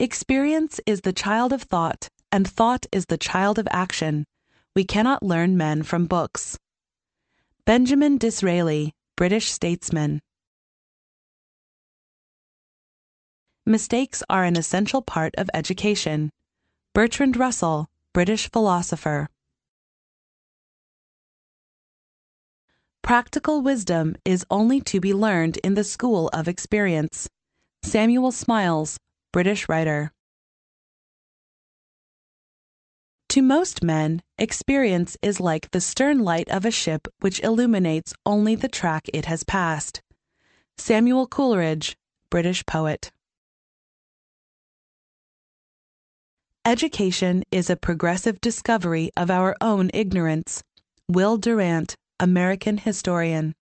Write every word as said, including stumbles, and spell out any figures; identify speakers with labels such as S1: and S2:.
S1: Experience is the child of thought, and thought is the child of action. We cannot learn men from books. Benjamin Disraeli, British statesman. Mistakes are an essential part of education. Bertrand Russell, British philosopher. Practical wisdom is only to be learned in the school of experience. Samuel Smiles, British writer. To most men, experience is like the stern light of a ship which illuminates only the track it has passed. Samuel Coleridge, British poet. Education is a progressive discovery of our own ignorance. Will Durant, American historian.